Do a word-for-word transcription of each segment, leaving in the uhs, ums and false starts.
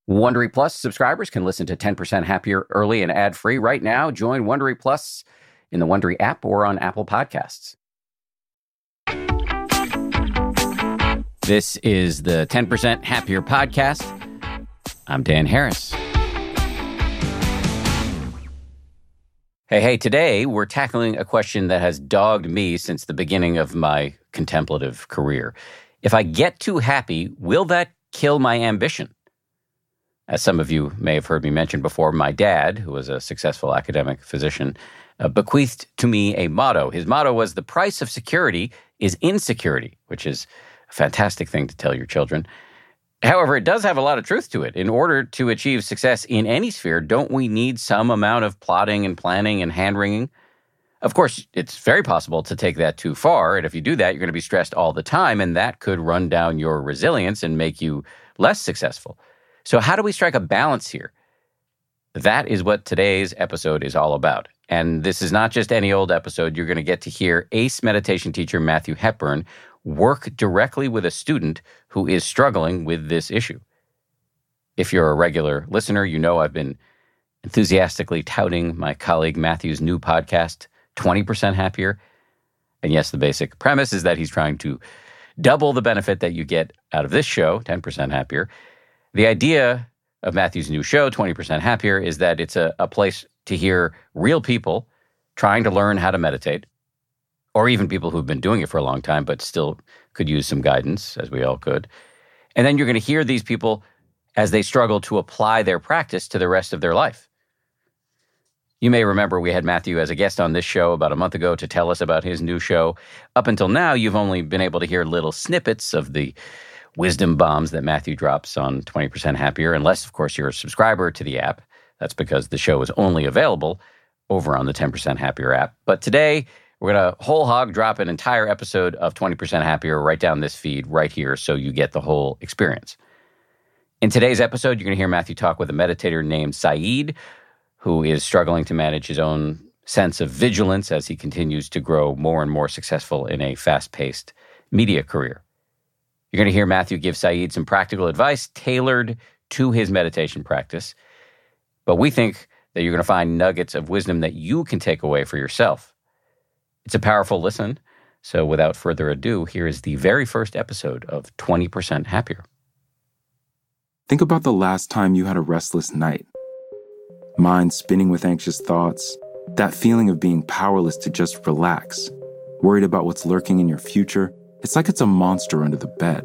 Wondery Plus subscribers can listen to ten percent Happier early and ad-free right now. Join Wondery Plus in the Wondery app or on Apple Podcasts. This is the ten percent Happier podcast. I'm Dan Harris. Hey, hey, today we're tackling a question that has dogged me since the beginning of my contemplative career. If I get too happy, will that kill my ambition? As some of you may have heard me mention before, my dad, who was a successful academic physician, uh, bequeathed to me a motto. His motto was, "The price of security is insecurity," which is a fantastic thing to tell your children. However, it does have a lot of truth to it. In order to achieve success in any sphere, don't we need some amount of plotting and planning and hand-wringing? Of course, it's very possible to take that too far, and if you do that, you're going to be stressed all the time, and that could run down your resilience and make you less successful. So how do we strike a balance here? That is what today's episode is all about. And this is not just any old episode. You're going to get to hear ace meditation teacher Matthew Hepburn work directly with a student who is struggling with this issue. If you're a regular listener, you know I've been enthusiastically touting my colleague Matthew's new podcast, twenty percent Happier. And yes, the basic premise is that he's trying to double the benefit that you get out of this show, ten percent Happier. The idea of Matthew's new show, twenty percent Happier, is that it's a, a place to hear real people trying to learn how to meditate, or even people who've been doing it for a long time but still could use some guidance, as we all could. And then you're going to hear these people as they struggle to apply their practice to the rest of their life. You may remember we had Matthew as a guest on this show about a month ago to tell us about his new show. Up until now, you've only been able to hear little snippets of the wisdom bombs that Matthew drops on twenty percent Happier, unless, of course, you're a subscriber to the app. That's because the show is only available over on the ten percent Happier app. But today, we're going to whole hog drop an entire episode of twenty percent Happier right down this feed right here so you get the whole experience. In today's episode, you're going to hear Matthew talk with a meditator named Saeed, who is struggling to manage his own sense of vigilance as he continues to grow more and more successful in a fast-paced media career. You're going to hear Matthew give Saeed some practical advice tailored to his meditation practice. But we think that you're going to find nuggets of wisdom that you can take away for yourself. It's a powerful listen. So without further ado, here is the very first episode of twenty percent Happier. Think about the last time you had a restless night. Mind spinning with anxious thoughts, that feeling of being powerless to just relax, worried about what's lurking in your future. It's like it's a monster under the bed.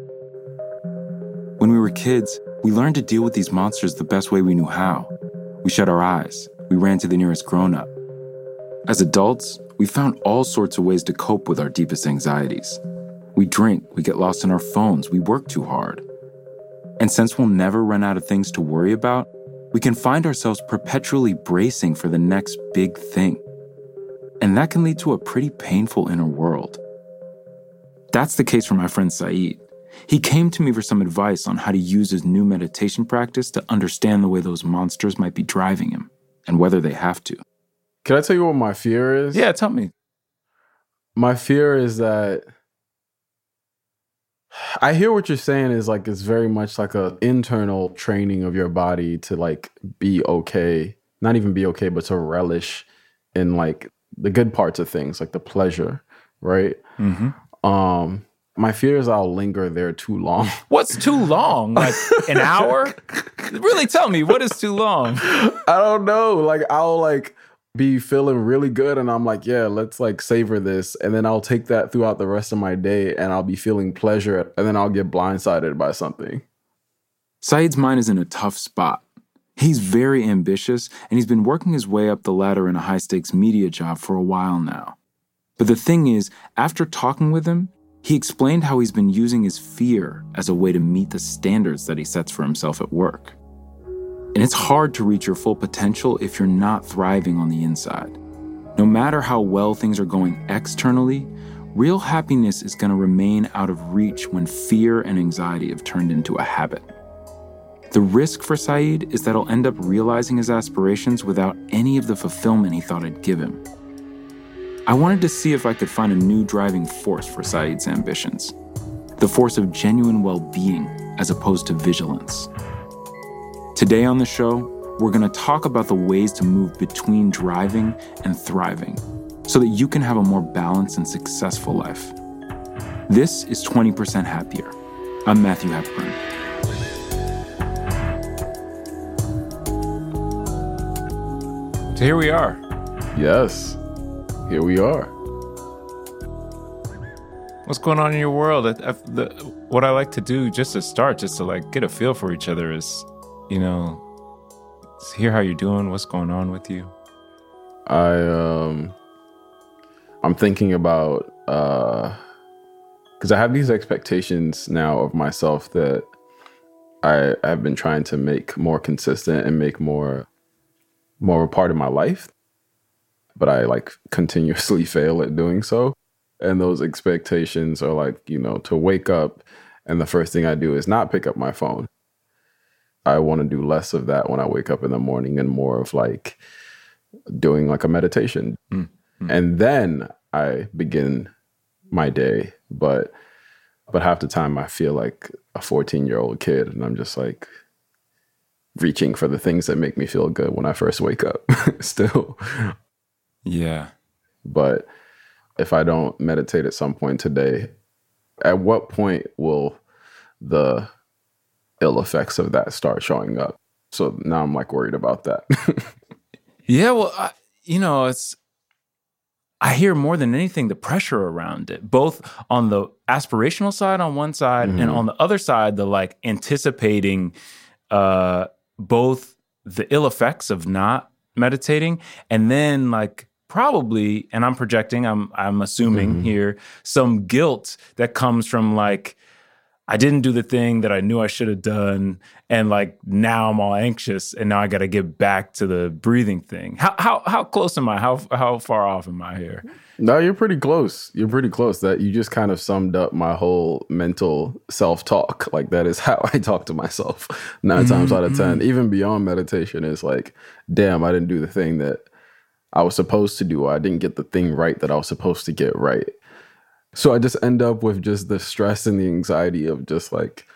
When we were kids, we learned to deal with these monsters the best way we knew how. We shut our eyes. We ran to the nearest grown-up. As adults, we found all sorts of ways to cope with our deepest anxieties. We drink, we get lost in our phones, we work too hard. And since we'll never run out of things to worry about, we can find ourselves perpetually bracing for the next big thing. And that can lead to a pretty painful inner world. That's the case for my friend Saeed. He came to me for some advice on how to use his new meditation practice to understand the way those monsters might be driving him, and whether they have to. Can I tell you what my fear is? Yeah, tell me. My fear is that I hear what you're saying is like it's very much like a internal training of your body to like be okay, not even be okay, but to relish in like the good parts of things, like the pleasure, right? Mm-hmm. Um, my fear is I'll linger there too long. What's too long? Like an hour? Really, tell me, what is too long? I don't know. Like I'll like be feeling really good and I'm like, yeah, let's like savor this. And then I'll take that throughout the rest of my day and I'll be feeling pleasure and then I'll get blindsided by something. Saeed's mind is in a tough spot. He's very ambitious and he's been working his way up the ladder in a high-stakes media job for a while now. But the thing is, after talking with him, he explained how he's been using his fear as a way to meet the standards that he sets for himself at work. And it's hard to reach your full potential if you're not thriving on the inside. No matter how well things are going externally, real happiness is going to remain out of reach when fear and anxiety have turned into a habit. The risk for Saeed is that he'll end up realizing his aspirations without any of the fulfillment he thought it'd give him. I wanted to see if I could find a new driving force for Saeed's ambitions. The force of genuine well-being as opposed to vigilance. Today on the show, we're going to talk about the ways to move between driving and thriving so that you can have a more balanced and successful life. This is twenty percent Happier. I'm Matthew Hepburn. So here we are. Yes, here we are. What's going on in your world? I, I, the, what I like to do just to start, just to like get a feel for each other is, you know, hear how you're doing, what's going on with you. I um, I'm thinking about uh, because I have these expectations now of myself that I have been trying to make more consistent and make more more a part of my life, but I like continuously fail at doing so. And those expectations are like, you know, to wake up and the first thing I do is not pick up my phone. I want to do less of that when I wake up in the morning and more of like doing like a meditation. Mm-hmm. And then I begin my day. But but half the time I feel like a fourteen-year-old kid, and I'm just like reaching for the things that make me feel good when I first wake up still. Yeah. But if I don't meditate at some point today, at what point will the ill effects of that start showing up? So now I'm like worried about that. Yeah, well, I, you know, it's, I hear more than anything the pressure around it, both on the aspirational side on one side, mm-hmm. and on the other side, the like anticipating uh, both the ill effects of not meditating, and then like probably, and I'm projecting, I'm I'm assuming mm-hmm. here, some guilt that comes from like, I didn't do the thing that I knew I should have done, and like now I'm all anxious, and now I got to get back to the breathing thing. How how how close am I? How how far off am I here? No, you're pretty close. You're pretty close. That you just kind of summed up my whole mental self-talk. Like that is how I talk to myself nine mm-hmm. times out of ten. Even beyond meditation is like, damn, I didn't do the thing that I was supposed to do. Or I didn't get the thing right that I was supposed to get right. So I just end up with just the stress and the anxiety of just like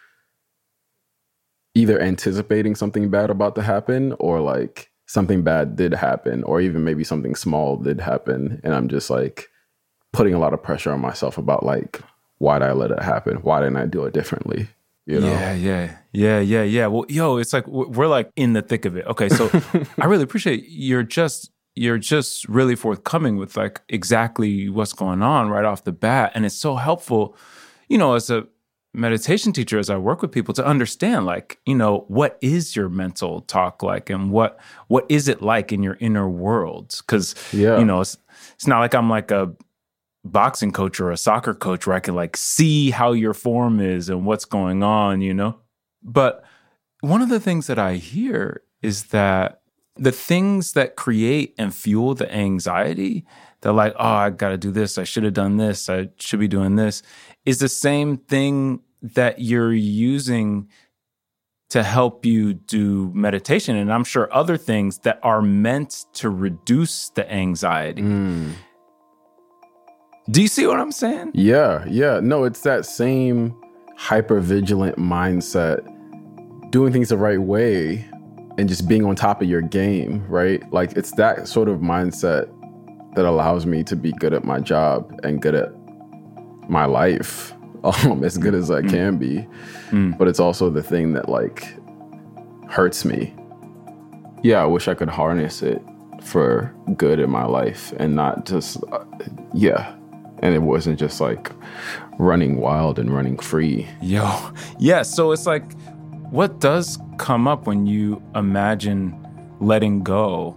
either anticipating something bad about to happen, or like something bad did happen, or even maybe something small did happen. And I'm just like putting a lot of pressure on myself about like, why did I let it happen? Why didn't I do it differently? You know? Yeah, yeah, yeah, yeah, yeah. Well, yo, it's like we're like in the thick of it. Okay, so I really appreciate you're just you're just really forthcoming with like exactly what's going on right off the bat. And it's so helpful, you know, as a meditation teacher, as I work with people, to understand like, you know, what is your mental talk like, and what what is it like in your inner world? Because, yeah. you know, it's, it's not like I'm like a boxing coach or a soccer coach where I can like see how your form is and what's going on, you know? But one of the things that I hear is that the things that create and fuel the anxiety, they're like, oh, I got to do this. I should have done this. I should be doing this, is the same thing that you're using to help you do meditation. And I'm sure other things that are meant to reduce the anxiety. Mm. Do you see what I'm saying? Yeah, yeah. No, it's that same hyper-vigilant mindset, doing things the right way, and just being on top of your game, right? Like it's that sort of mindset that allows me to be good at my job and good at my life, um, as good as I mm. can be. Mm. But it's also the thing that like hurts me. Yeah, I wish I could harness it for good in my life and not just, uh, yeah. And it wasn't just like running wild and running free. Yo, yeah. So it's like, what does come up when you imagine letting go?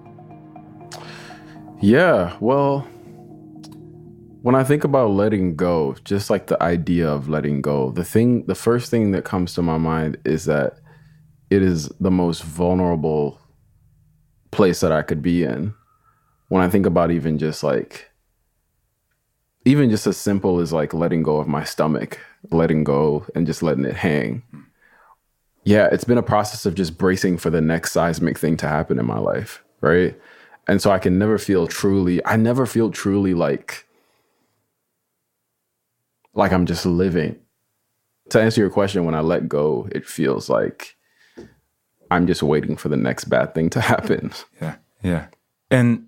Yeah, well, when I think about letting go, just like the idea of letting go, the thing, the first thing that comes to my mind is that it is the most vulnerable place that I could be in. When I think about even just like, even just as simple as like letting go of my stomach, letting go and just letting it hang. Yeah, it's been a process of just bracing for the next seismic thing to happen in my life, right? And so I can never feel truly, I never feel truly like, like I'm just living. To answer your question, when I let go, it feels like I'm just waiting for the next bad thing to happen. Yeah, yeah. And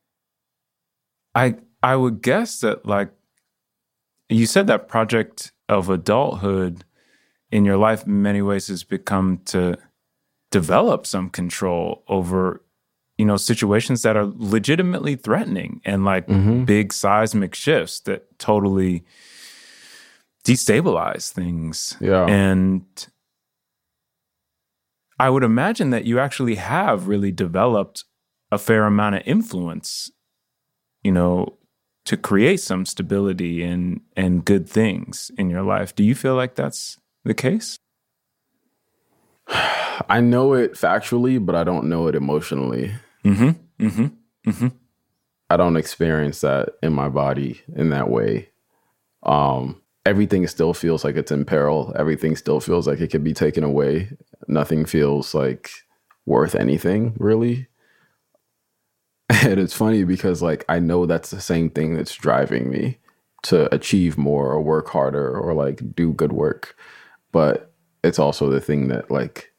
I I would guess that, like, you said that project of adulthood in your life in many ways has become to develop some control over, you know, situations that are legitimately threatening and like mm-hmm. big seismic shifts that totally destabilize things. Yeah. And I would imagine that you actually have really developed a fair amount of influence, you know, to create some stability and and good things in your life. Do you feel like that's the case? I know it factually, but I don't know it emotionally. Mm-hmm. Mm-hmm. Mm-hmm. I don't experience that in my body in that way. Um, everything still feels like it's in peril. Everything still feels like it could be taken away. Nothing feels like worth anything, really. And it's funny because, like, I know that's the same thing that's driving me to achieve more or work harder or, like, do good work. But it's also the thing that, like,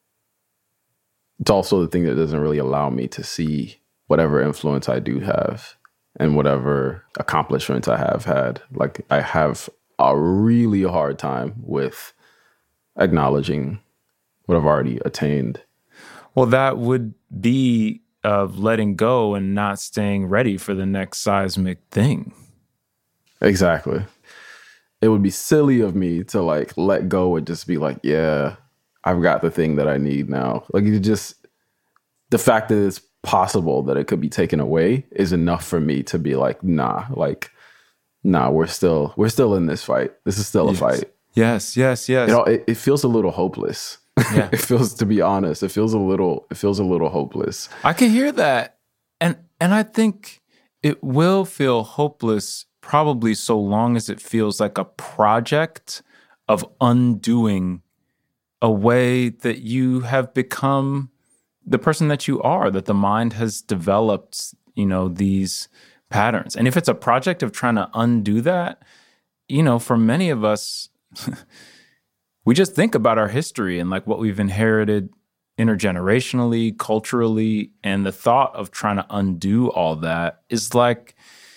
it's also the thing that doesn't really allow me to see whatever influence I do have and whatever accomplishments I have had. Like, I have a really hard time with acknowledging what I've already attained. Well, that would be of letting go and not staying ready for the next seismic thing. Exactly. It would be silly of me to like let go and just be like, yeah, I've got the thing that I need now. Like, you just, the fact that it's possible that it could be taken away is enough for me to be like, nah, like, nah, we're still, we're still in this fight. This is still a yes. fight. Yes, yes, yes. You know, it, it feels a little hopeless. Yeah. It feels, to be honest, it feels a little, it feels a little hopeless. I can hear that. And and I think it will feel hopeless probably so long as it feels like a project of undoing a way that you have become the person that you are, that the mind has developed, you know, these patterns. And if it's a project of trying to undo that, you know, for many of us, we just think about our history and like what we've inherited intergenerationally, culturally, and the thought of trying to undo all that is like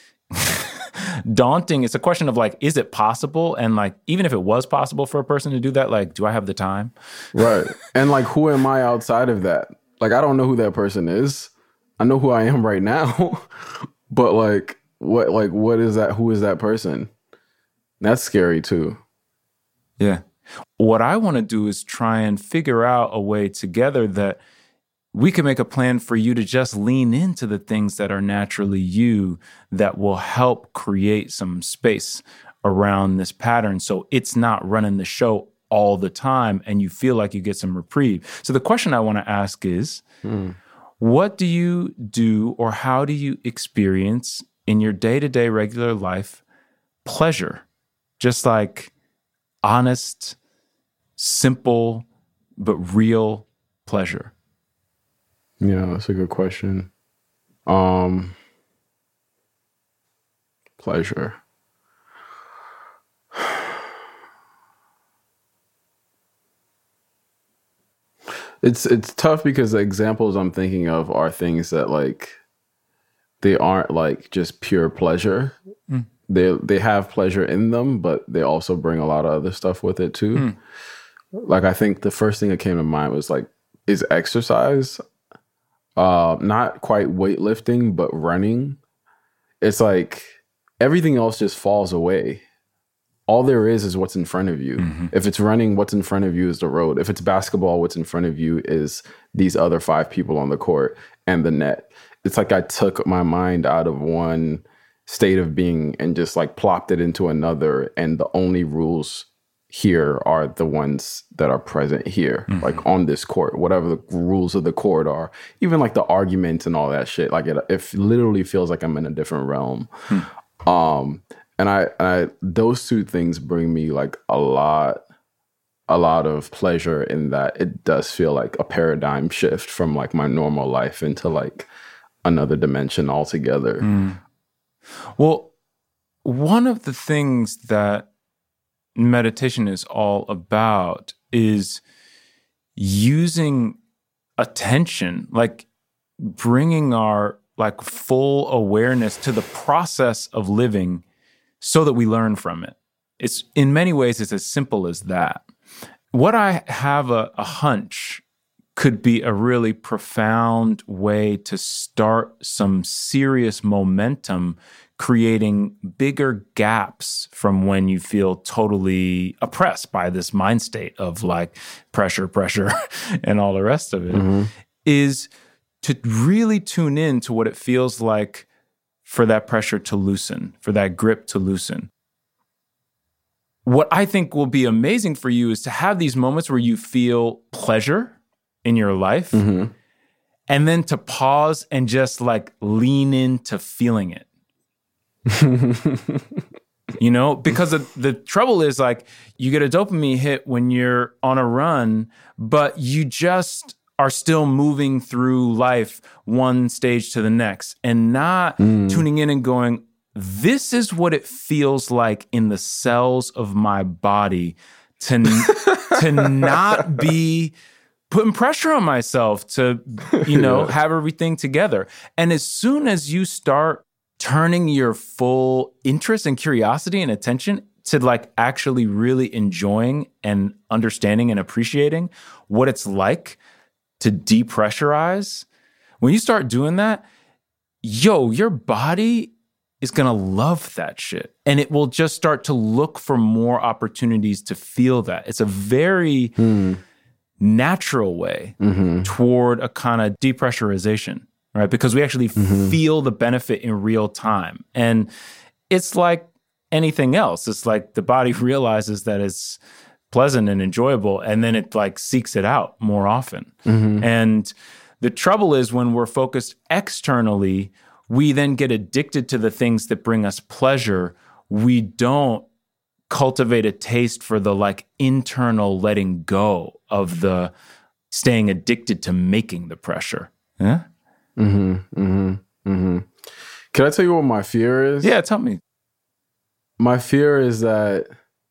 daunting. It's a question of like, is it possible? And like, even if it was possible for a person to do that, like, do I have the time? Right. And like, who am I outside of that? Like, I don't know who that person is. I know who I am right now, but like, what, like, what is that? Who is that person? That's scary too. Yeah. What I want to do is try and figure out a way together that we can make a plan for you to just lean into the things that are naturally you that will help create some space around this pattern so it's not running the show all the time and you feel like you get some reprieve. So the question I want to ask is, hmm. what do you do or how do you experience in your day-to-day regular life pleasure? Just like honest, simple, but real pleasure? Yeah, that's a good question. Um, pleasure. It's it's tough because the examples I'm thinking of are things that like they aren't like just pure pleasure. Mm. They they have pleasure in them, but they also bring a lot of other stuff with it too. Mm. Like, I think the first thing that came to mind was like, is exercise. Uh, not quite weightlifting, but running. It's like everything else just falls away. All there is is what's in front of you. Mm-hmm. If it's running, what's in front of you is the road. If it's basketball, what's in front of you is these other five people on the court and the net. It's like I took my mind out of one state of being and just like plopped it into another. And the only rules here are the ones that are present here, mm-hmm. like on this court, whatever the rules of the court are, even like the arguments and all that shit. Like it, it literally feels like I'm in a different realm. Hmm. Um, and I, I, those two things bring me like a lot, a lot of pleasure in that it does feel like a paradigm shift from like my normal life into like another dimension altogether. Mm. Well, one of the things that meditation is all about is using attention, like bringing our like full awareness to the process of living so that we learn from it. It's in many ways, it's as simple as that. What I have a, a hunch could be a really profound way to start some serious momentum, creating bigger gaps from when you feel totally oppressed by this mind state of like pressure, pressure, and all the rest of it, mm-hmm. is to really tune in to what it feels like for that pressure to loosen, for that grip to loosen. What I think will be amazing for you is to have these moments where you feel pleasure in your life, mm-hmm. and then to pause and just like lean into feeling it. You know, because the, the trouble is like you get a dopamine hit when you're on a run, but you just are still moving through life one stage to the next and not mm. tuning in and going, this is what it feels like in the cells of my body to, to not be putting pressure on myself to, you know, yeah. have everything together. And as soon as you start turning your full interest and curiosity and attention to like actually really enjoying and understanding and appreciating what it's like to depressurize, when you start doing that, yo, your body is going to love that shit. And it will just start to look for more opportunities to feel that. It's a very mm. natural way mm-hmm. toward a kind of depressurization, right? Because we actually mm-hmm. feel the benefit in real time. And it's like anything else. It's like the body realizes that it's pleasant and enjoyable, and then it like seeks it out more often. Mm-hmm. And the trouble is when we're focused externally, we then get addicted to the things that bring us pleasure. We don't cultivate a taste for the like internal letting go of the staying addicted to making the pressure. Yeah. Mm-hmm. Mm-hmm. Mm-hmm. Can I tell you what my fear is? Yeah, tell me. My fear is that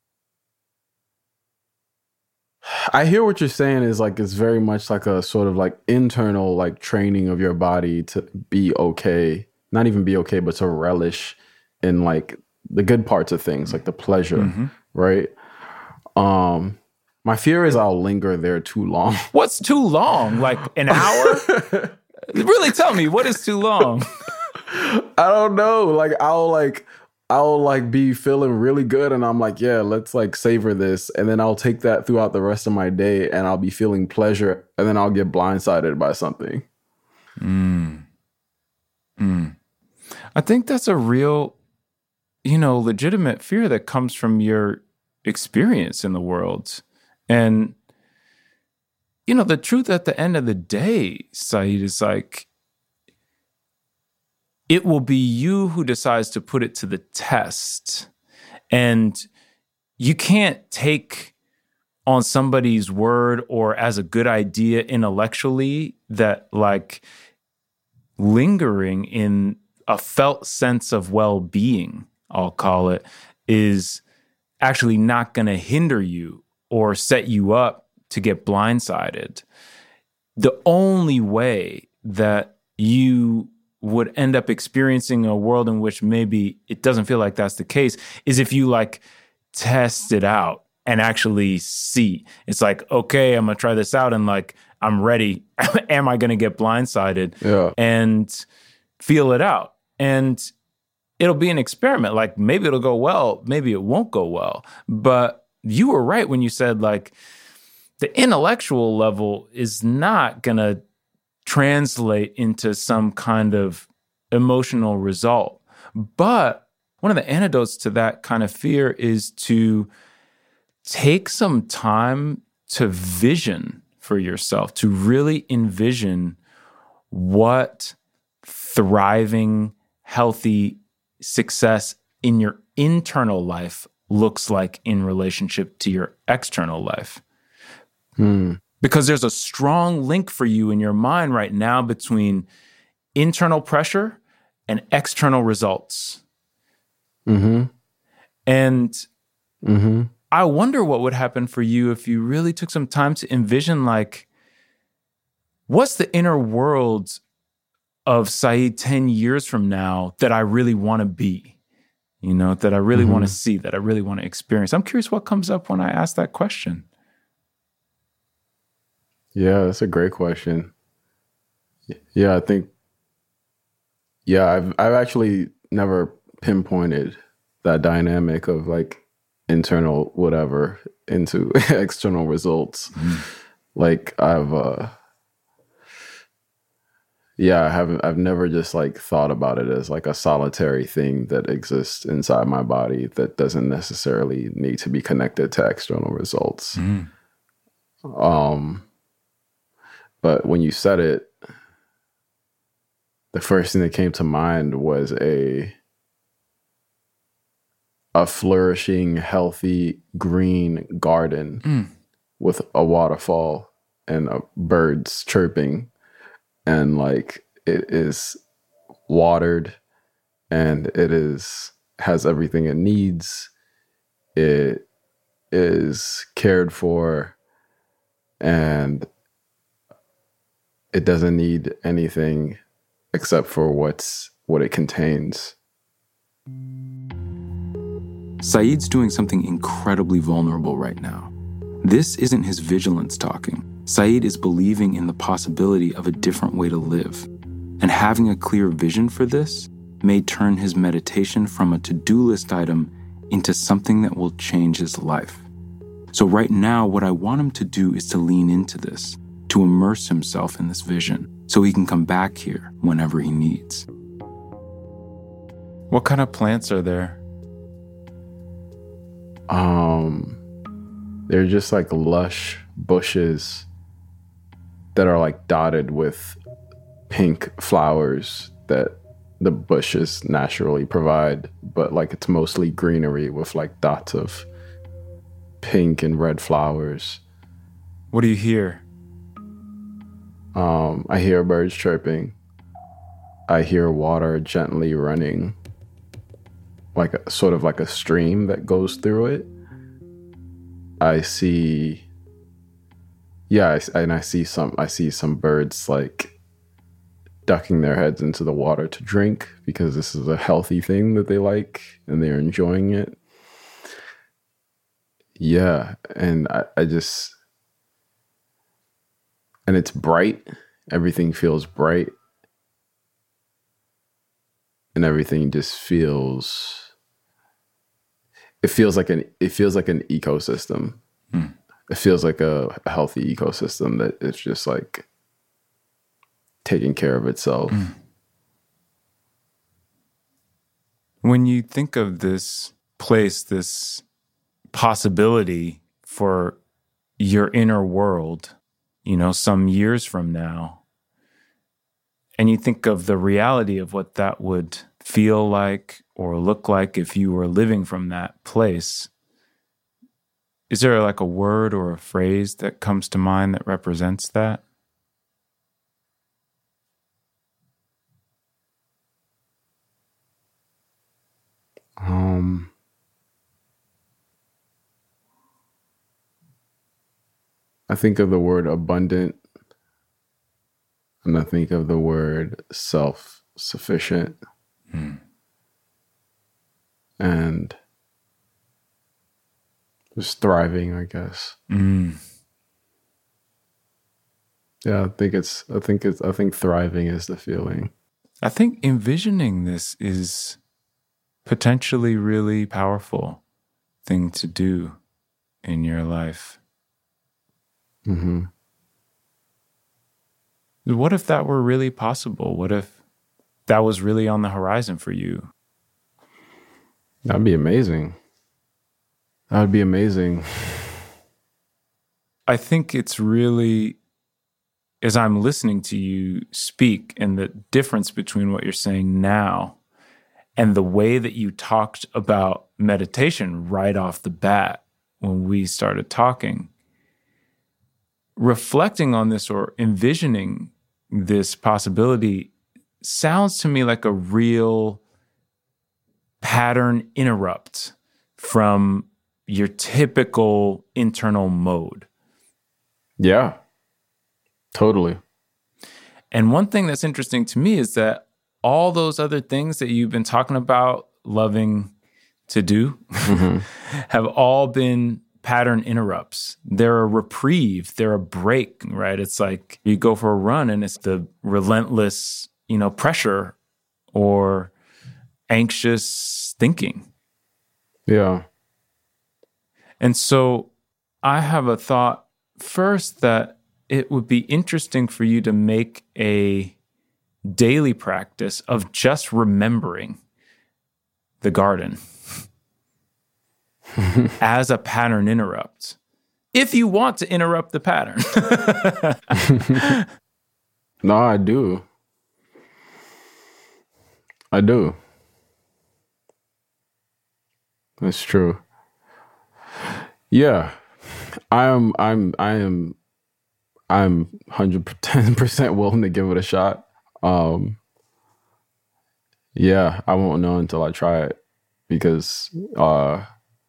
I hear what you're saying is like it's very much like a sort of like internal like training of your body to be okay, not even be okay, but to relish in like the good parts of things, like the pleasure, mm-hmm. right? Um, my fear is I'll linger there too long. What's too long? Like an hour? Really tell me, what is too long? I don't know. Like I'll like I'll like be feeling really good and I'm like, yeah, let's like savor this. And then I'll take that throughout the rest of my day and I'll be feeling pleasure and then I'll get blindsided by something. Mm. Mm. I think that's a real, you know, legitimate fear that comes from your experience in the world. And, you know, the truth at the end of the day, Saeed, is like, it will be you who decides to put it to the test. And you can't take on somebody's word or as a good idea intellectually that like lingering in a felt sense of well-being, I'll call it, is actually not going to hinder you or set you up to get blindsided. The only way that you would end up experiencing a world in which maybe it doesn't feel like that's the case is if you like test it out and actually see. It's like, okay, I'm going to try this out and like, I'm ready. Am I going to get blindsided? Yeah. And feel it out. And it'll be an experiment. Like maybe it'll go well, maybe it won't go well. But you were right when you said like the intellectual level is not going to translate into some kind of emotional result. But one of the antidotes to that kind of fear is to take some time to vision for yourself, to really envision what thriving, healthy success in your internal life looks like in relationship to your external life. Hmm. Because there's a strong link for you in your mind right now between internal pressure and external results. Mm-hmm. And mm-hmm. I wonder what would happen for you if you really took some time to envision like what's the inner world of Saeed ten years from now that I really want to be, you know, that I really mm-hmm. want to see, that I really want to experience? I'm curious what comes up when I ask that question. Yeah, that's a great question. Yeah, I think, yeah, I've I've actually never pinpointed that dynamic of like internal whatever into external results. Mm. Like I've, uh, yeah, I haven't, I've never just like thought about it as like a solitary thing that exists inside my body that doesn't necessarily need to be connected to external results. Mm. Um, but when you said it, the first thing that came to mind was a a flourishing, healthy, green garden mm. with a waterfall and uh, birds chirping, and like it is watered and it is has everything it needs. It is cared for and it doesn't need anything except for what's what it contains. Saeed's doing something incredibly vulnerable right now. This isn't his vigilance talking. Saeed is believing in the possibility of a different way to live. And having a clear vision for this may turn his meditation from a to-do list item into something that will change his life. So right now, what I want him to do is to lean into this, to immerse himself in this vision, so he can come back here whenever he needs. What kind of plants are there? Um, they're just like lush bushes that are like dotted with pink flowers that the bushes naturally provide, but like it's mostly greenery with like dots of pink and red flowers. What do you hear? Um, I hear birds chirping. I hear water gently running, like a, sort of like a stream that goes through it. I see, yeah, I, and I see some. I see some birds like ducking their heads into the water to drink because this is a healthy thing that they like and they're enjoying it. Yeah, and I, I just, and it's bright. Everything feels bright. And everything just feels, it feels like an, it feels like an ecosystem. Hmm. It feels like a, a healthy ecosystem that is just like taking care of itself. Hmm. When you think of this place, this possibility for your inner world, you know, some years from now, and you think of the reality of what that would feel like or look like if you were living from that place, is there like a word or a phrase that comes to mind that represents that? Um, I think of the word abundant. And I think of the word self-sufficient. Mm. And just thriving, I guess. Mm. Yeah, I think it's, I think it's, I think thriving is the feeling. I think envisioning this is potentially really powerful thing to do in your life. Mm-hmm. What if that were really possible? What if that was really on the horizon for you? That'd be amazing. That would be amazing. I think it's really, as I'm listening to you speak, and the difference between what you're saying now and the way that you talked about meditation right off the bat when we started talking, reflecting on this or envisioning this possibility sounds to me like a real pattern interrupt from your typical internal mode. Yeah, totally. And one thing that's interesting to me is that all those other things that you've been talking about loving to do mm-hmm. have all been pattern interrupts. They're a reprieve. They're a break, right? It's like you go for a run and it's the relentless, you know, pressure or anxious thinking. Yeah. And so I have a thought first that it would be interesting for you to make a daily practice of just remembering the garden as a pattern interrupt, if you want to interrupt the pattern. No, I do. I do. That's true. Yeah. I am I'm I am I'm one hundred ten percent willing to give it a shot. Um yeah, I won't know until I try it because uh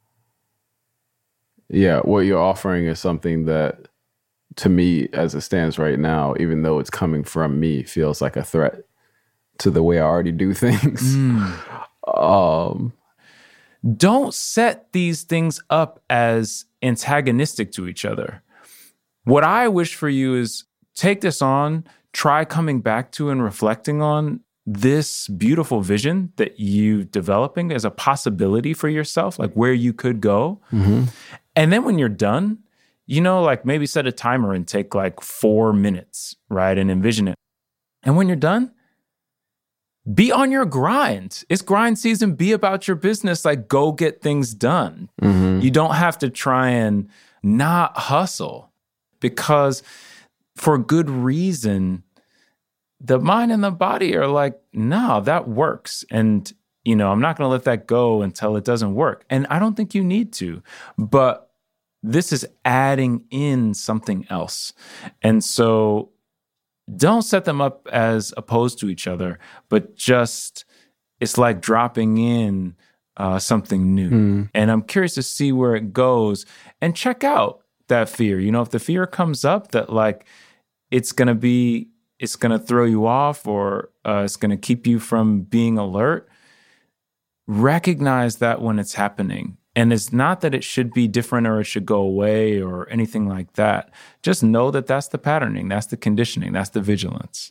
yeah, what you're offering is something that to me as it stands right now, even though it's coming from me, feels like a threat to the way I already do things. Mm. Um Don't set these things up as antagonistic to each other. What I wish for you is take this on, try coming back to and reflecting on this beautiful vision that you're developing as a possibility for yourself, like where you could go. Mm-hmm. And then when you're done, you know, like maybe set a timer and take like four minutes, right? And envision it. And when you're done, be on your grind. It's grind season. Be about your business. Like, go get things done. Mm-hmm. You don't have to try and not hustle because for good reason, the mind and the body are like, no, that works. And, you know, I'm not going to let that go until it doesn't work. And I don't think you need to. But this is adding in something else. And so don't set them up as opposed to each other, but just, it's like dropping in uh, something new. Mm. And I'm curious to see where it goes and check out that fear. You know, if the fear comes up that like, it's going to be, it's going to throw you off or uh, it's going to keep you from being alert, recognize that when it's happening. And it's not that it should be different or it should go away or anything like that. Just know that that's the patterning, that's the conditioning, that's the vigilance.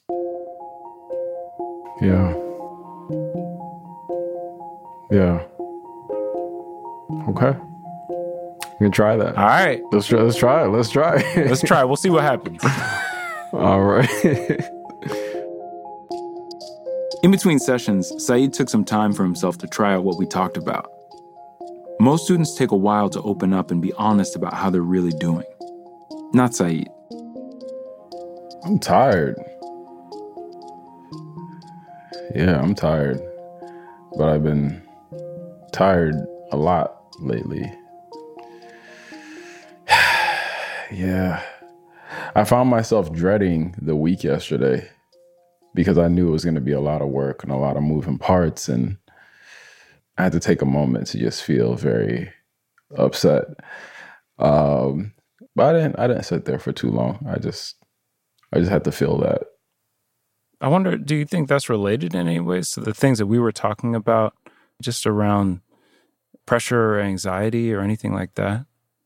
Yeah. Yeah. Okay. We can try that. All right. Let's try, let's try it. Let's try it. Let's try it. We'll see what happens. All right. In between sessions, Saeed took some time for himself to try out what we talked about. Most students take a while to open up and be honest about how they're really doing. Not Saeed. I'm tired. Yeah, I'm tired. But I've been tired a lot lately. Yeah. I found myself dreading the week yesterday because I knew it was going to be a lot of work and a lot of moving parts, and I had to take a moment to just feel very upset. Um, but I didn't I didn't sit there for too long. I just I just had to feel that. I wonder, do you think that's related in any ways to the things that we were talking about just around pressure or anxiety or anything like that?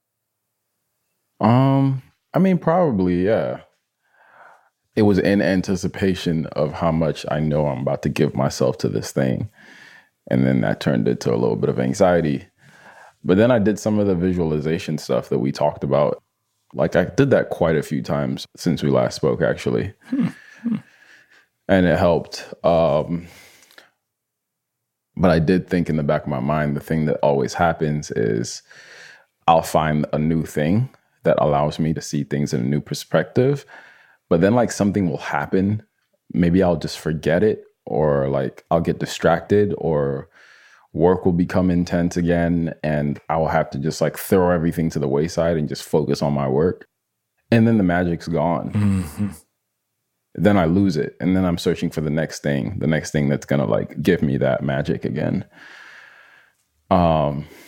Um, I mean, probably, yeah. It was in anticipation of how much I know I'm about to give myself to this thing. And then that turned into a little bit of anxiety. But then I did some of the visualization stuff that we talked about. Like I did that quite a few times since we last spoke, actually. Hmm. Hmm. And it helped. Um, but I did think in the back of my mind, the thing that always happens is I'll find a new thing that allows me to see things in a new perspective. But then like something will happen. Maybe I'll just forget it, or like I'll get distracted, or work will become intense again, and I will have to just like throw everything to the wayside and just focus on my work. And then the magic's gone. Mm-hmm. Then I lose it. And then I'm searching for the next thing, the next thing that's going to like give me that magic again. Um,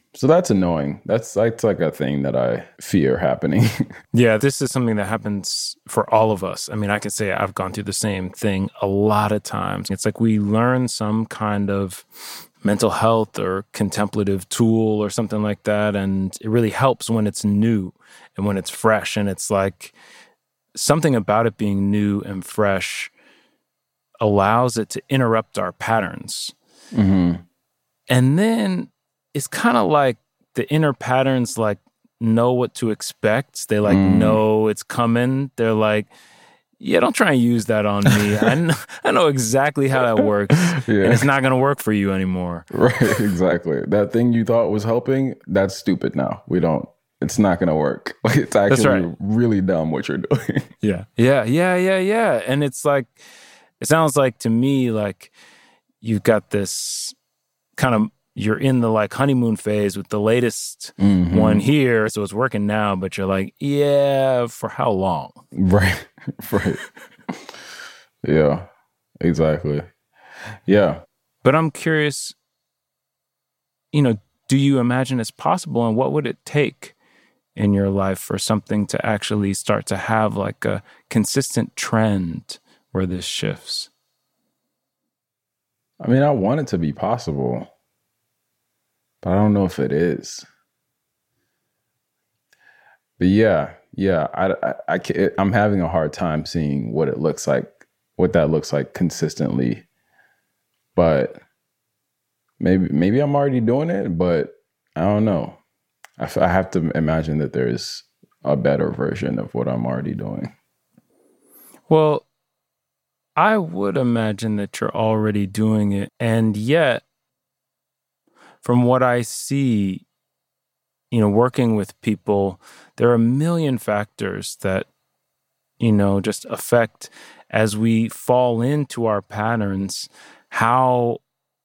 So that's annoying. That's, that's like a thing that I fear happening. Yeah, this is something that happens for all of us. I mean, I can say I've gone through the same thing a lot of times. It's like we learn some kind of mental health or contemplative tool or something like that, and it really helps when it's new and when it's fresh. And it's like something about it being new and fresh allows it to interrupt our patterns. Mm-hmm. And then it's kind of like the inner patterns like know what to expect. They like Mm. know it's coming. They're like, yeah, don't try and use that on me. I know, I know exactly how that works. Yeah. And it's not going to work for you anymore. Right, exactly. That thing you thought was helping, that's stupid now. We don't, it's not going to work. It's actually right. really dumb what you're doing. Yeah. Yeah, yeah, yeah, yeah. And it's like, it sounds like to me, like you've got this kind of, you're in the like honeymoon phase with the latest Mm-hmm. one here. So it's working now, but you're like, yeah, for how long? Right, right. Yeah, exactly. Yeah. But I'm curious, you know, do you imagine it's possible, and what would it take in your life for something to actually start to have like a consistent trend where this shifts? I mean, I want it to be possible, but I don't know if it is. But yeah, yeah, I, I, I can't, I'm having a hard time seeing what it looks like, what that looks like consistently. But maybe, maybe I'm already doing it, but I don't know. I, f- I have to imagine that there's a better version of what I'm already doing. Well, I would imagine that you're already doing it. And yet, from what I see, you know, working with people, there are a million factors that, you know, just affect as we fall into our patterns, how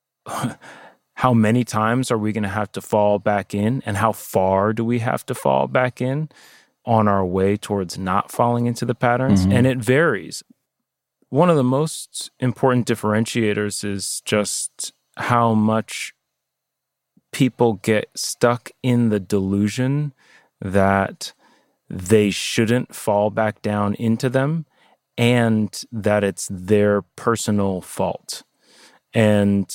how many times are we going to have to fall back in, and how far do we have to fall back in on our way towards not falling into the patterns? Mm-hmm. And it varies. One of the most important differentiators is just how much people get stuck in the delusion that they shouldn't fall back down into them and that it's their personal fault. And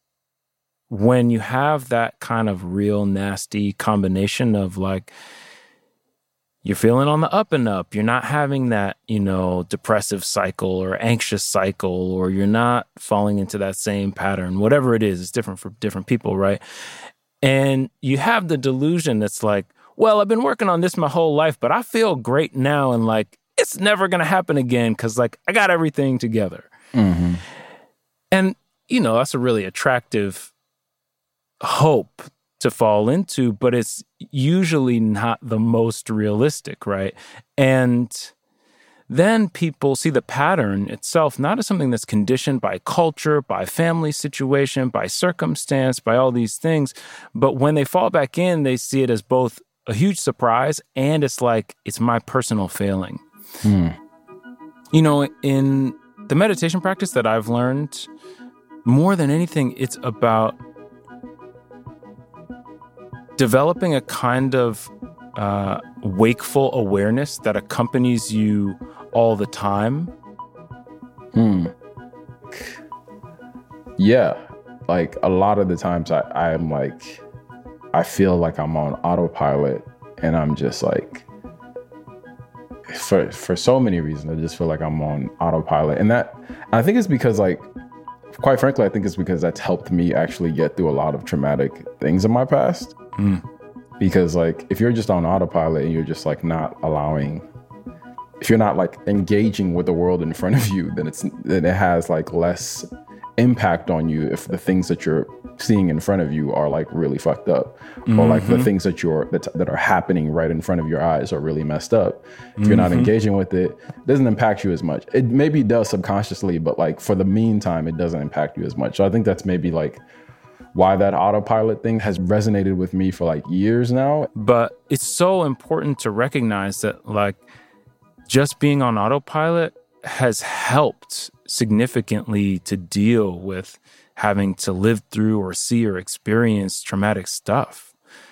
when you have that kind of real nasty combination of like, you're feeling on the up and up, you're not having that, you know, depressive cycle or anxious cycle, or you're not falling into that same pattern, whatever it is, it's different for different people, right? And you have the delusion that's like, well, I've been working on this my whole life, but I feel great now, and like, it's never going to happen again because like, I got everything together. Mm-hmm. And, you know, that's a really attractive hope to fall into, but it's usually not the most realistic, right? And then people see the pattern itself not as something that's conditioned by culture, by family situation, by circumstance, by all these things, but when they fall back in, they see it as both a huge surprise and it's like, it's my personal failing. Hmm. You know, in the meditation practice that I've learned, more than anything, it's about developing a kind of uh, wakeful awareness that accompanies you all the time. Hmm. Yeah. Like a lot of the times I, I'm like, I feel like I'm on autopilot, and I'm just like, for for so many reasons, I just feel like I'm on autopilot. And that, I think it's because like, quite frankly, I think it's because that's helped me actually get through a lot of traumatic things in my past. Mm. Because like, if you're just on autopilot and you're just like not allowing, if you're not like engaging with the world in front of you, then it's, then it has like less impact on you if the things that you're seeing in front of you are like really fucked up, mm-hmm. or like the things that you're that, that are happening right in front of your eyes are really messed up. If mm-hmm. you're not engaging with it, it doesn't impact you as much. It maybe does subconsciously, but like for the meantime, it doesn't impact you as much. So I think that's maybe like why that autopilot thing has resonated with me for like years now. But it's so important to recognize that like just being on autopilot has helped significantly to deal with having to live through or see or experience traumatic stuff.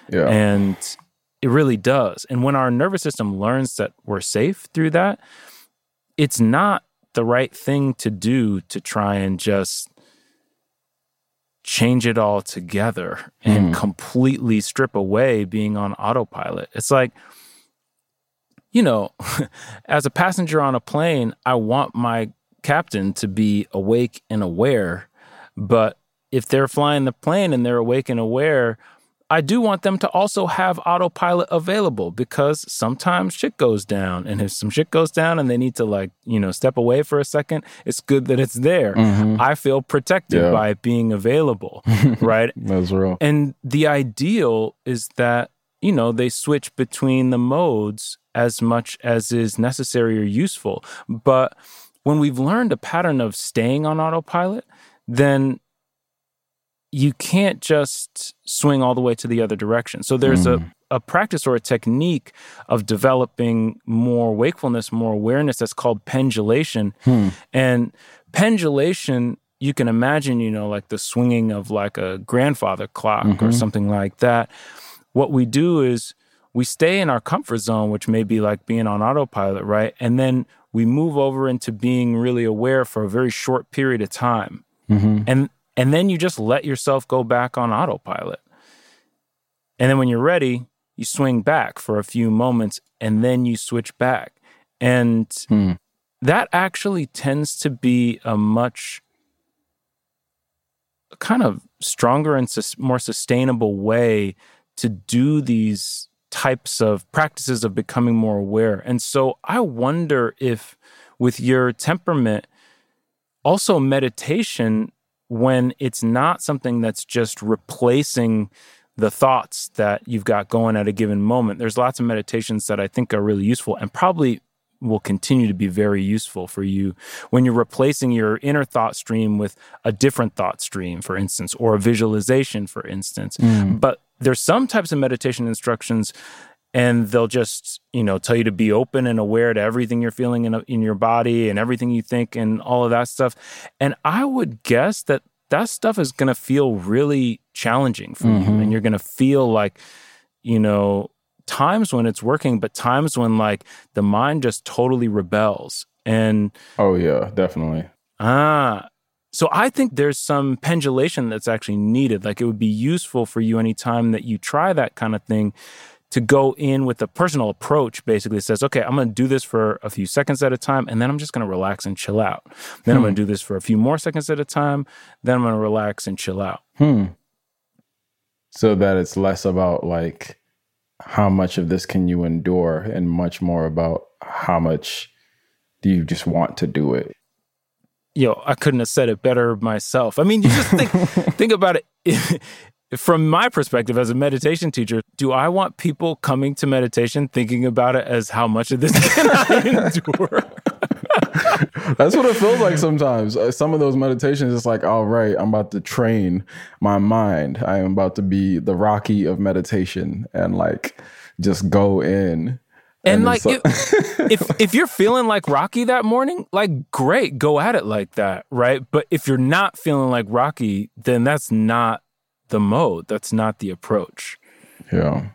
Yeah. And it really does. And when our nervous system learns that we're safe through that, it's not the right thing to do to try and just change it all together and Mm. completely strip away being on autopilot. It's like, you know, as a passenger on a plane, I want my captain to be awake and aware. But if they're flying the plane and they're awake and aware, I do want them to also have autopilot available, because sometimes shit goes down. And if some shit goes down and they need to, like, you know, step away for a second, it's good that it's there. Mhm. I feel protected Yeah. by it being available, right? That's real. And the ideal is that, you know, they switch between the modes as much as is necessary or useful. But when we've learned a pattern of staying on autopilot, then you can't just swing all the way to the other direction. So there's Mm. a, a practice or a technique of developing more wakefulness, more awareness that's called pendulation. Hmm. And pendulation, you can imagine, you know, like the swinging of like a grandfather clock or Mhm. something like that. What we do is we stay in our comfort zone, which may be like being on autopilot, right? And then we move over into being really aware for a very short period of time. Mhm. And and then you just let yourself go back on autopilot. And then when you're ready, you swing back for a few moments and then you switch back. And Hmm. that actually tends to be a much kind of stronger and sus- more sustainable way to do these types of practices of becoming more aware. And so I wonder if with your temperament, also meditation, when it's not something that's just replacing the thoughts that you've got going at a given moment. There's lots of meditations that I think are really useful and probably will continue to be very useful for you when you're replacing your inner thought stream with a different thought stream, for instance, or a visualization, for instance. Mm. But there's some types of meditation instructions, and they'll just, you know, tell you to be open and aware to everything you're feeling in, in your body and everything you think and all of that stuff. And I would guess that that stuff is going to feel really challenging for Mhm. you. And you're going to feel like, you know, times when it's working, but times when like the mind just totally rebels. And Oh yeah, definitely. ah, so I think there's some pendulation that's actually needed. Like it would be useful for you anytime that you try that kind of thing to go in with a personal approach. Basically it says, okay, I'm going to do this for a few seconds at a time, and then I'm just going to relax and chill out. Then I'm Hmm. going to do this for a few more seconds at a time. Then I'm going to relax and chill out. Hmm. So that it's less about like how much of this can you endure and much more about how much do you just want to do it. Yo, I couldn't have said it better myself. I mean, you just think think about it. From my perspective as a meditation teacher, do I want people coming to meditation thinking about it as how much of this can I endure? That's what it feels like sometimes. Uh, some of those meditations, it's like, all right, I'm about to train my mind. I am about to be the Rocky of meditation and like just go in. And, then like, so- if, if if you're feeling like Rocky that morning, like, great, go at it like that, right? But if you're not feeling like Rocky, then that's not the mode. That's not the approach. Yeah.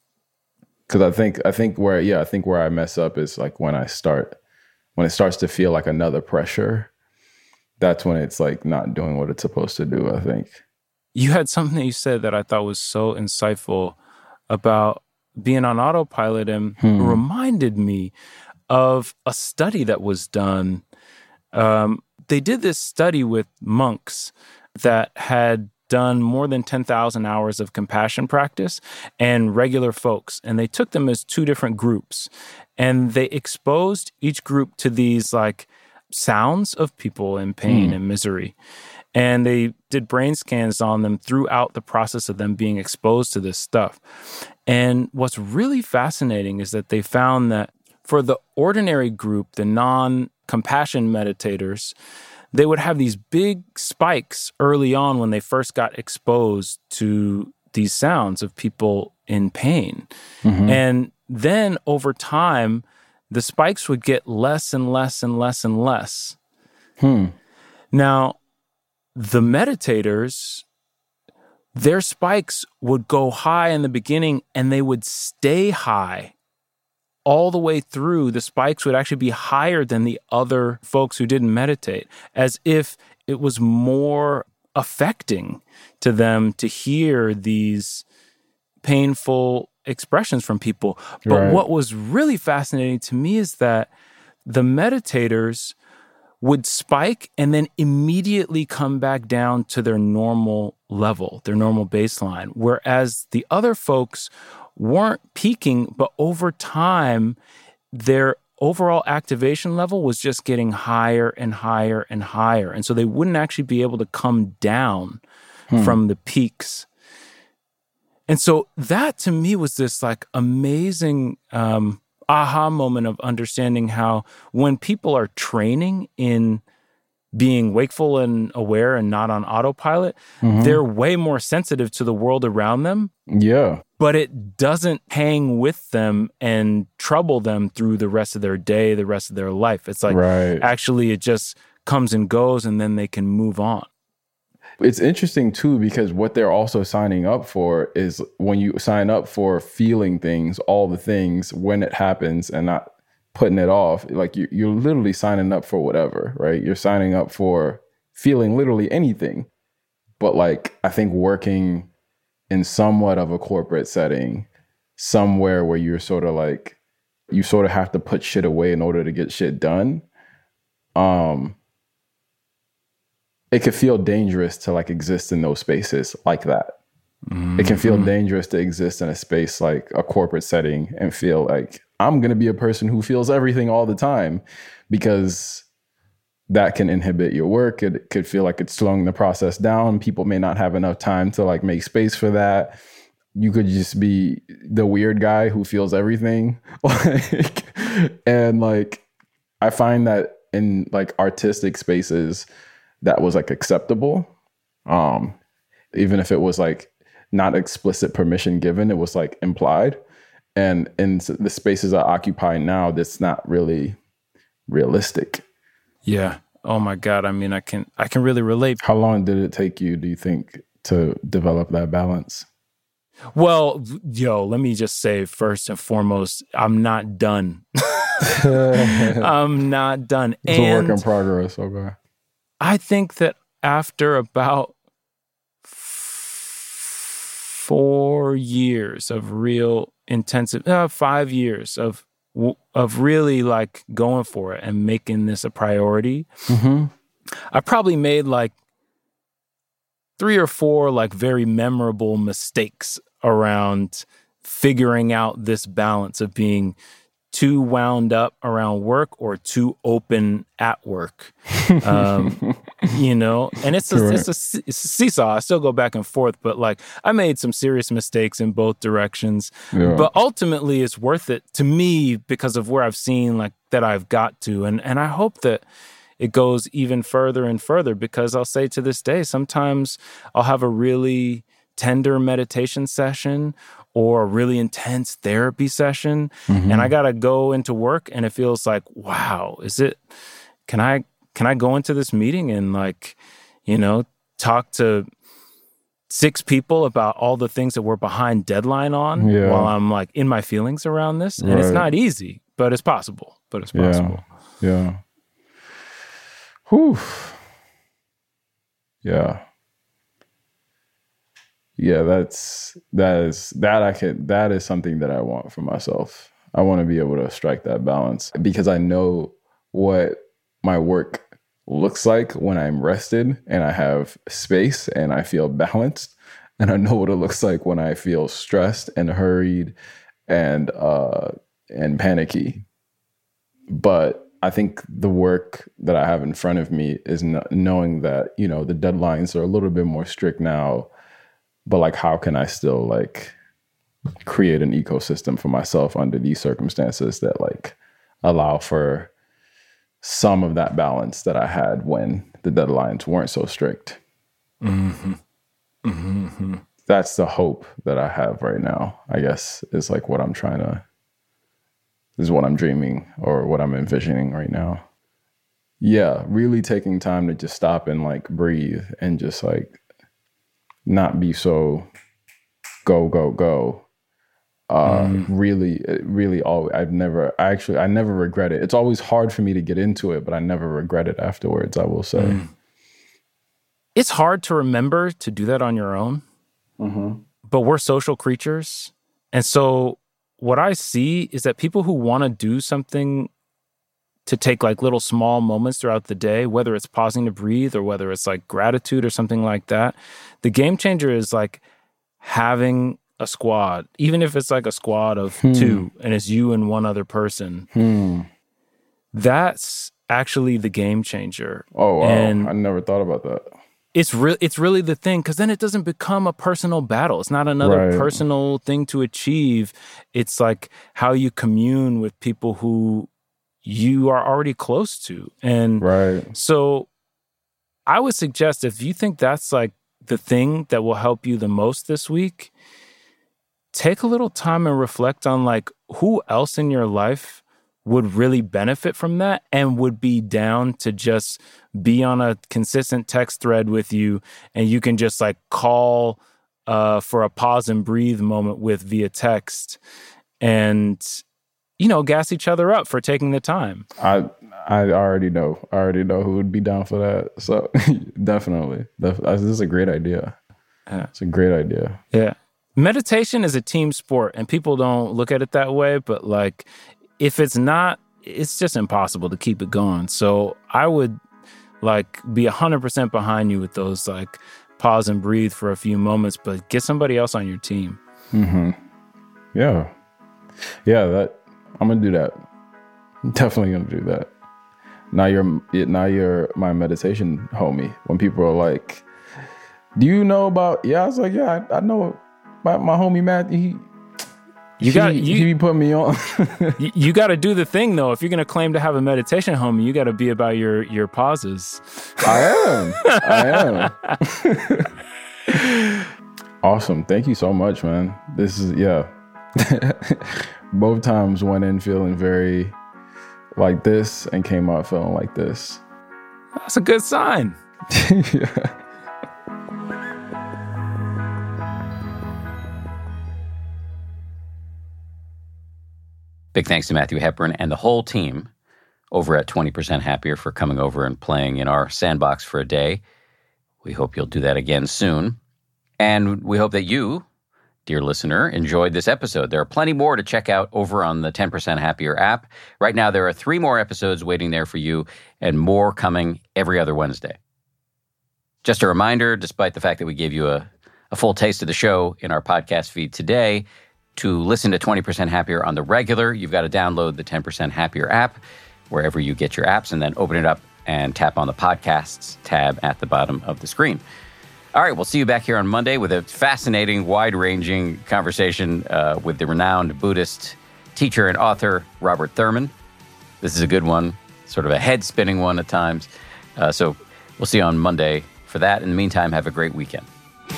Cause I think, I think where, yeah, I think where I mess up is like when I start, when it starts to feel like another pressure, that's when it's like not doing what it's supposed to do, I think. You had something that you said that I thought was so insightful about being on autopilot, and Hmm. reminded me of a study that was done. Um, they did this study with monks that had done more than ten thousand hours of compassion practice and regular folks. And they took them as two different groups. And they exposed each group to these like sounds of people in pain Mm. and misery. And they did brain scans on them throughout the process of them being exposed to this stuff. And what's really fascinating is that they found that for the ordinary group, the non-compassion meditators, they would have these big spikes early on when they first got exposed to these sounds of people in pain. Mhm. And then over time, the spikes would get less and less and less and less. Hmm. Now, the meditators, their spikes would go high in the beginning and they would stay high all the way through. The spikes would actually be higher than the other folks who didn't meditate, as if it was more affecting to them to hear these painful expressions from people. But Right. what was really fascinating to me is that the meditators would spike and then immediately come back down to their normal level, their normal baseline, whereas the other folks weren't peaking, but over time, their overall activation level was just getting higher and higher and higher. And so they wouldn't actually be able to come down hmm. from the peaks. And so that to me was this like amazing um, aha moment of understanding how when people are training in being wakeful and aware and not on autopilot, mm-hmm. they're way more sensitive to the world around them. Yeah. But it doesn't hang with them and trouble them through the rest of their day, the rest of their life. It's like, right. actually, it just comes and goes, and then they can move on. It's interesting, too, because what they're also signing up for is when you sign up for feeling things, all the things, when it happens and not putting it off, like you, you're literally signing up for whatever, right? You're signing up for feeling literally anything. But like, I think working in somewhat of a corporate setting, somewhere where you're sort of like, you sort of have to put shit away in order to get shit done. Um, it could feel dangerous to like exist in those spaces like that. Mm-hmm. It can feel dangerous to exist in a space like a corporate setting and feel like I'm going to be a person who feels everything all the time, because that can inhibit your work. It could feel like it's slowing the process down. People may not have enough time to like make space for that. You could just be the weird guy who feels everything. like, and like, I find that in like artistic spaces, that was like acceptable. Um, even if it was like not explicit permission given, it was like implied. And in the spaces I occupy now, that's not really realistic. Yeah. Oh my God. I mean, I can I can really relate. How long did it take you, do you think, to develop that balance? Well, yo, let me just say first and foremost, I'm not done. I'm not done. It's and a work in progress. Okay. I think that after about four years of real intensive, uh, five years of of really like going for it and making this a priority, mm-hmm. I probably made like three or four like very memorable mistakes around figuring out this balance of being too wound up around work or too open at work. Um, you know, and it's a, it's, a, it's a seesaw. I still go back and forth, but like I made some serious mistakes in both directions. Yeah. But ultimately it's worth it to me because of where I've seen like that I've got to. And, and I hope that it goes even further and further, because I'll say to this day, sometimes I'll have a really tender meditation session or a really intense therapy session. Mm-hmm. And I got to go into work and it feels like, wow, is it, can I, can I go into this meeting and like, you know, talk to six people about all the things that we're behind deadline on yeah. while I'm like in my feelings around this? And right. it's not easy, but it's possible, but it's possible. Yeah. Yeah. Whew. Yeah. Yeah, that's, that is, that I could, that is something that I want for myself. I want to be able to strike that balance, because I know what my work looks like when I'm rested and I have space and I feel balanced. And I know what it looks like when I feel stressed and hurried and, uh, and panicky. But I think the work that I have in front of me is no- knowing that, you know, the deadlines are a little bit more strict now. But like, how can I still like create an ecosystem for myself under these circumstances that like allow for some of that balance that I had when the deadlines weren't so strict? Mm-hmm. Mm-hmm. That's the hope that I have right now, I guess, is like what I'm trying to, is what I'm dreaming or what I'm envisioning right now. Yeah, really taking time to just stop and like breathe and just like not be so go, go, go. Uh, mm. Really, really, all I've never, I actually, I never regret it. It's always hard for me to get into it, but I never regret it afterwards, I will say. Mm. It's hard to remember to do that on your own, mm-hmm. but we're social creatures. And so what I see is that people who want to do something to take like little small moments throughout the day, whether it's pausing to breathe or whether it's like gratitude or something like that, the game changer is like having a squad, even if it's like a squad of hmm. two and it's you and one other person. Hmm. That's actually the game changer. Oh, wow. And I never thought about that. It's re- it's really the thing, because then it doesn't become a personal battle. It's not another right. personal thing to achieve. It's like how you commune with people who you are already close to. And right. so I would suggest, if you think that's like the thing that will help you the most this week, take a little time and reflect on like who else in your life would really benefit from that and would be down to just be on a consistent text thread with you, and you can just like call uh, for a pause and breathe moment with via text, and you know, gas each other up for taking the time. I I already know. I already know who would be down for that. So definitely, Def- this is a great idea. Yeah. It's a great idea. Yeah. Meditation is a team sport, and people don't look at it that way, but like if it's not, it's just impossible to keep it going. So I would like be one hundred percent behind you with those like pause and breathe for a few moments, but get somebody else on your team. Mm-hmm. Yeah. Yeah, that I'm going to do that. I'm definitely going to do that. Now you're now you're my meditation homie. When people are like, do you know about, yeah, I was like, yeah, I, I know my, my homie Matt, he, you got you, he be putting me on. you you got to do the thing though. If you're going to claim to have a meditation homie, you got to be about your, your pauses. I am. I am. Awesome. Thank you so much, man. This is, yeah. Both times went in feeling very like this and came out feeling like this. That's a good sign. Yeah. Big thanks to Matthew Hepburn and the whole team over at twenty percent Happier for coming over and playing in our sandbox for a day. We hope you'll do that again soon. And we hope that you, dear listener, enjoyed this episode. There are plenty more to check out over on the ten percent Happier app. Right now, there are three more episodes waiting there for you and more coming every other Wednesday. Just a reminder, despite the fact that we gave you a, a full taste of the show in our podcast feed today, to listen to twenty percent Happier on the regular, you've got to download the ten percent Happier app wherever you get your apps, and then open it up and tap on the podcasts tab at the bottom of the screen. All right, we'll see you back here on Monday with a fascinating, wide-ranging conversation uh, with the renowned Buddhist teacher and author, Robert Thurman. This is a good one, sort of a head-spinning one at times. Uh, so we'll see you on Monday for that. In the meantime, have a great weekend.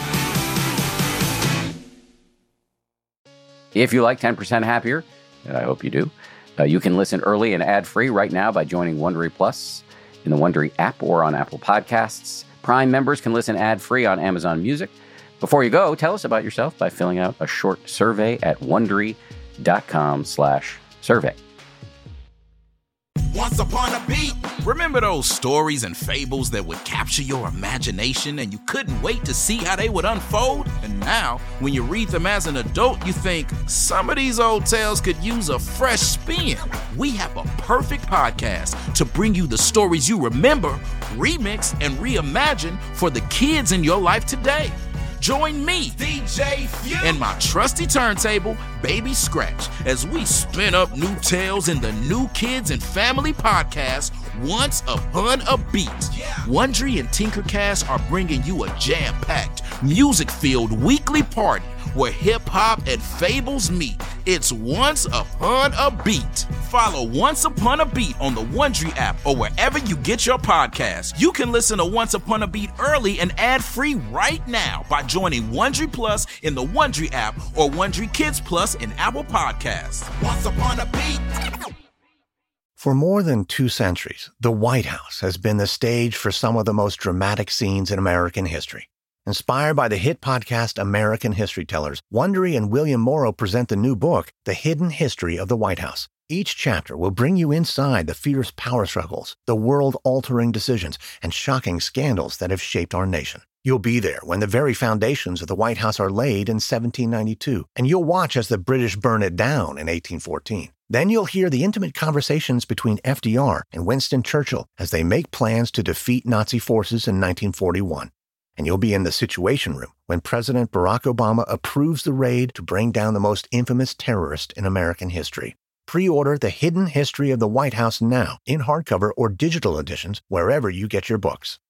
If you like ten percent Happier, and I hope you do, uh, you can listen early and ad-free right now by joining Wondery Plus in the Wondery app or on Apple Podcasts. Prime members can listen ad-free on Amazon Music. Before you go, tell us about yourself by filling out a short survey at Wondery.com slash survey. Once upon a beat. Remember those stories and fables that would capture your imagination and you couldn't wait to see how they would unfold? And now, when you read them as an adult, you think, some of these old tales could use a fresh spin. We have a perfect podcast to bring you the stories you remember, remix, and reimagine for the kids in your life today. Join me, D J Few, and my trusty turntable, Baby Scratch, as we spin up new tales in the New Kids and Family podcast, Once Upon a Beat. Yeah. Wondery and Tinkercast are bringing you a jam-packed, music-filled weekly party where hip-hop and fables meet. It's Once Upon a Beat. Follow Once Upon a Beat on the Wondery app or wherever you get your podcasts. You can listen to Once Upon a Beat early and ad-free right now by joining Wondery Plus in the Wondery app or Wondery Kids Plus in Apple Podcasts. Once Upon a Beat. For more than two centuries, the White House has been the stage for some of the most dramatic scenes in American history. Inspired by the hit podcast American History Tellers, Wondery and William Morrow present the new book, The Hidden History of the White House. Each chapter will bring you inside the fierce power struggles, the world-altering decisions, and shocking scandals that have shaped our nation. You'll be there when the very foundations of the White House are laid in seventeen ninety-two, and you'll watch as the British burn it down in eighteen fourteen. Then you'll hear the intimate conversations between F D R and Winston Churchill as they make plans to defeat Nazi forces in nineteen forty-one. And you'll be in the Situation Room when President Barack Obama approves the raid to bring down the most infamous terrorist in American history. Pre-order The Hidden History of the White House now in hardcover or digital editions wherever you get your books.